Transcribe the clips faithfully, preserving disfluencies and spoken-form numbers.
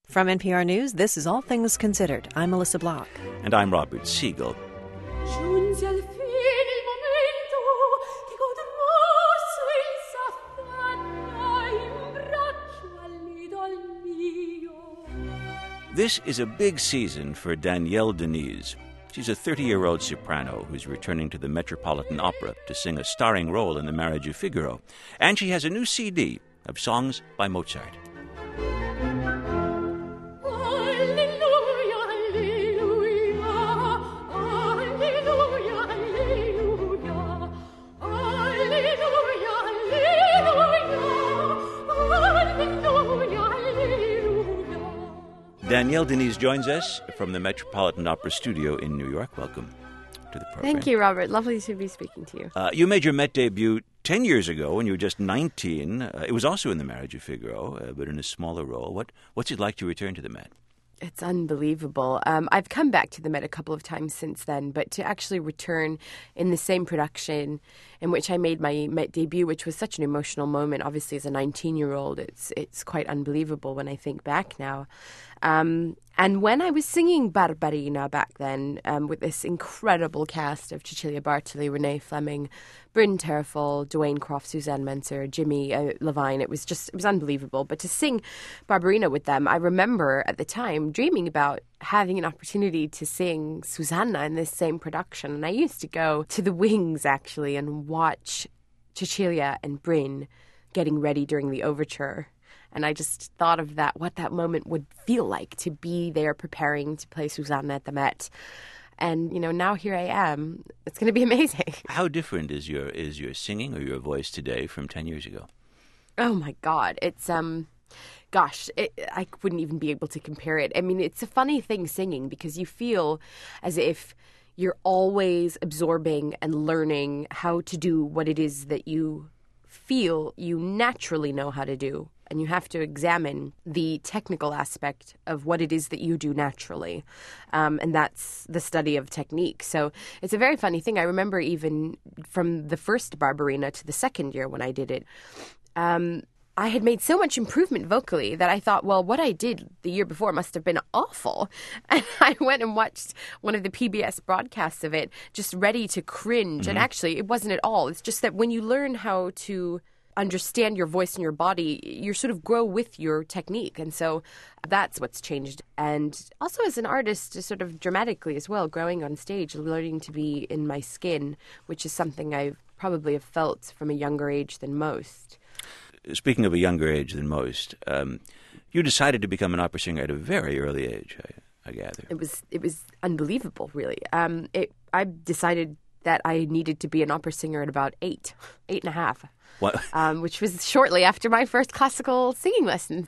From N P R News, this is All Things Considered. I'm Melissa Block. And I'm Robert Siegel. This is a big season for Danielle Denise. She's a thirty-year-old soprano who's returning to the Metropolitan Opera to sing a starring role in The Marriage of Figaro. And she has a new C D of songs by Mozart. Danielle Denise joins us from the Metropolitan Opera Studio in New York. Welcome to the program. Thank you, Robert. Lovely to be speaking to you. Uh, you made your Met debut ten years ago when you were just nineteen. Uh, it was also in The Marriage of Figaro, uh, but in a smaller role. What What's it like to return to the Met? It's unbelievable. Um, I've come back to the Met a couple of times since then, but to actually return in the same production in which I made my Met debut, which was such an emotional moment, obviously as a nineteen-year-old, it's it's quite unbelievable when I think back now. Um, and when I was singing Barbarina back then, um, with this incredible cast of Cecilia Bartoli, Renee Fleming, Bryn Terfel, Dwayne Croft, Suzanne Menser, Jimmy uh, Levine, it was just, it was unbelievable. But to sing Barbarina with them, I remember at the time dreaming about having an opportunity to sing Susanna in this same production. And I used to go to the wings, actually, and watch Cecilia and Bryn getting ready during the overture. And I just thought of that, what that moment would feel like to be there preparing to play Susanna at the Met. And, you know, now here I am. It's going to be amazing. How different is your is your singing or your voice today from ten years ago? Oh, my God. It's, um, gosh, it, I wouldn't even be able to compare it. I mean, it's a funny thing singing because you feel as if you're always absorbing and learning how to do what it is that you feel you naturally know how to do. And you have to examine the technical aspect of what it is that you do naturally. Um, and that's the study of technique. So it's a very funny thing. I remember even from the first Barbarina to the second year when I did it, um, I had made so much improvement vocally that I thought, well, what I did the year before must have been awful. And I went and watched one of the P B S broadcasts of it, just ready to cringe. Mm-hmm. And actually, it wasn't at all. It's just that when you learn how to understand your voice and your body, you sort of grow with your technique. And so that's what's changed. And also as an artist, sort of dramatically as well, growing on stage, learning to be in my skin, which is something I probably have felt from a younger age than most. Speaking of a younger age than most, um, you decided to become an opera singer at a very early age, I, I gather. It was it was unbelievable, really. Um, it, I decided that I needed to be an opera singer at about eight, eight and a half. What? Um, which was shortly after my first classical singing lesson.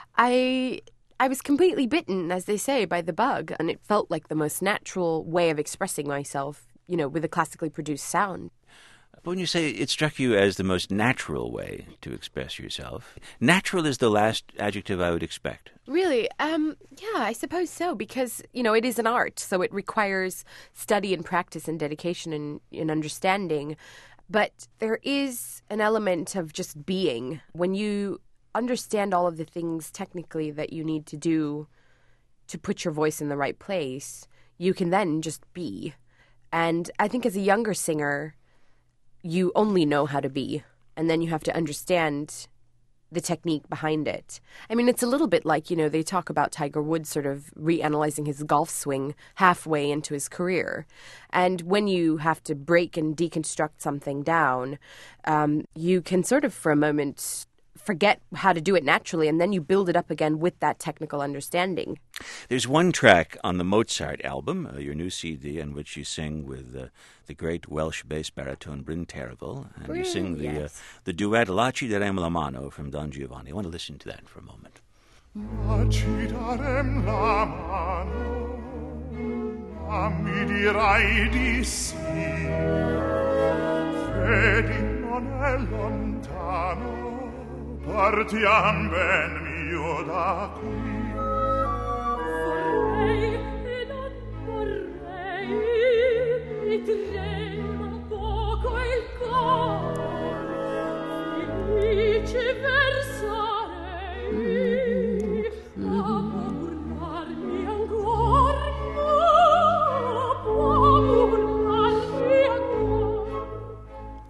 I I was completely bitten, as they say, by the bug, and it felt like the most natural way of expressing myself, you know, with a classically produced sound. But when you say it struck you as the most natural way to express yourself, natural is the last adjective I would expect. Really? Um, yeah, I suppose so, because, you know, it is an art, so it requires study and practice and dedication and, and understanding. But there is an element of just being. When you understand all of the things technically that you need to do to put your voice in the right place, you can then just be. And I think as a younger singer, you only know how to be, and then you have to understand the technique behind it. I mean, it's a little bit like, you know, they talk about Tiger Woods sort of reanalyzing his golf swing halfway into his career. And when you have to break and deconstruct something down, um, you can sort of for a moment forget how to do it naturally, and then you build it up again with that technical understanding. There's one track on the Mozart album, uh, your new C D, in which you sing with uh, the great Welsh bass baritone Bryn Terfel, and Bryn, you sing the yes. uh, the duet La ci darem la mano from Don Giovanni. I want to listen to that for a moment. La ci darem la mano, ma mi dirai di sì, credi non è lontano, partiam ben mio da qui. Vorrei e non vorrei, mi trema poco il cor, felice versarei, a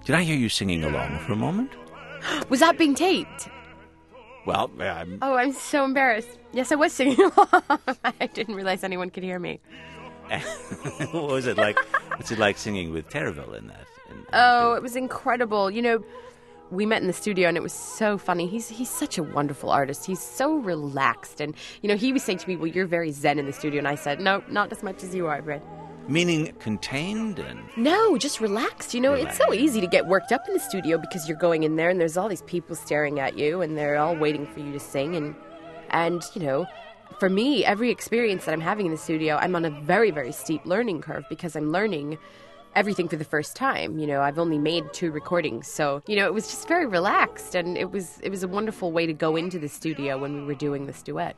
Did I hear you singing along for a moment? Was that being taped? Well, um, Oh, I'm so embarrassed. Yes, I was singing along. I didn't realize anyone could hear me. what was it like? What's it like singing with Terraville in that? In, Oh, it was incredible. You know, we met in the studio and it was so funny. He's he's such a wonderful artist. He's so relaxed. And, you know, he was saying to me, well, you're very zen in the studio. And I said, no, not as much as you are, Brett. Meaning contained and... No, just relaxed. You know, Relaxed. it's so easy to get worked up in the studio because you're going in there and there's all these people staring at you and they're all waiting for you to sing. And, and you know, for me, every experience that I'm having in the studio, I'm on a very, very steep learning curve because I'm learning everything for the first time. You know, I've only made two recordings. So, you know, it was just very relaxed and it was it was a wonderful way to go into the studio when we were doing this duet.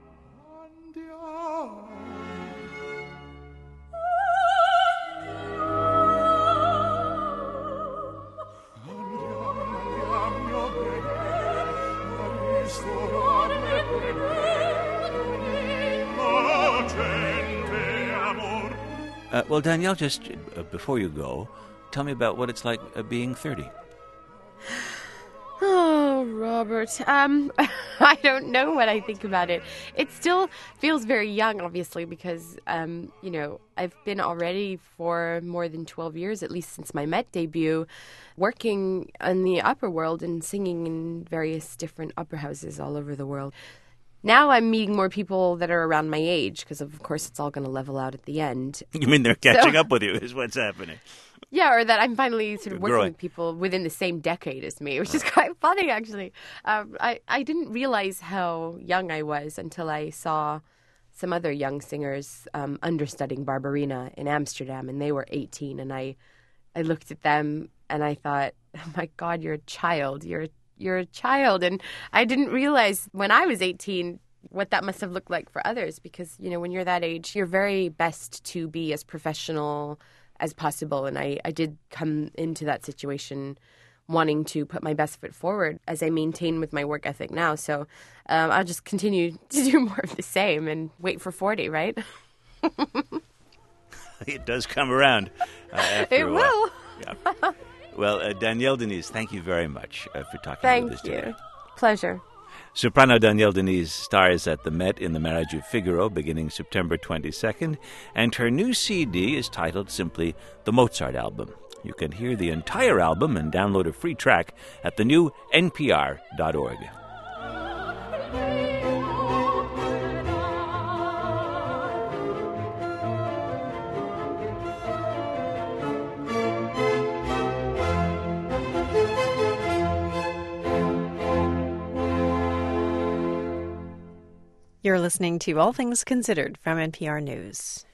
Uh, well, Danielle, just uh, before you go, tell me about what it's like uh, being thirty. Oh, Robert. Um, I don't know what I think about it. It still feels very young, obviously, because, um, you know, I've been already for more than twelve years, at least since my Met debut, working in the opera world and singing in various different opera houses all over the world. Now I'm meeting more people that are around my age because, of course, it's all going to level out at the end. You mean they're catching So- up with you is what's happening. Yeah, or that I'm finally sort of working Growing. with people within the same decade as me, which is quite funny, actually. Um, I, I didn't realize how young I was until I saw some other young singers um, understudying Barbarina in Amsterdam, and they were eighteen. And I, I looked at them and I thought, oh my God, you're a child. You're, you're a child. And I didn't realize when I was eighteen what that must have looked like for others because, you know, when you're that age, you're very best to be as professional as possible. And I, I did come into that situation wanting to put my best foot forward as I maintain with my work ethic now. So um, I'll just continue to do more of the same and wait for forty, right? It does come around. Uh, after It a while. will. Yeah. Well, uh, Danielle Denise, thank you very much uh, for talking Thank with us you. today. Pleasure. Soprano Danielle Denise stars at the Met in The Marriage of Figaro beginning September twenty-second, and her new C D is titled simply The Mozart Album. You can hear the entire album and download a free track at the new N P R dot org. You're listening to All Things Considered from N P R News.